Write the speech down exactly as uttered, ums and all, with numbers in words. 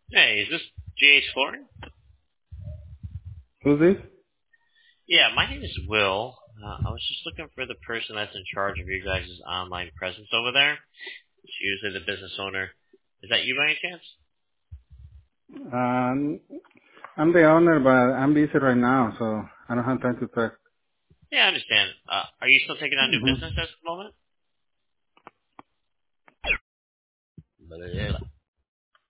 Hey, is this G H Flooring? Who's this? Yeah, my name is Will. Uh, I was just looking for the person that's in charge of your guys' online presence over there. It's usually the business owner. Is that you by any chance? Um, I'm the owner, but I'm busy right now, so I don't have time to talk. Yeah, I understand. Uh, are you still taking on new hmm business at the moment?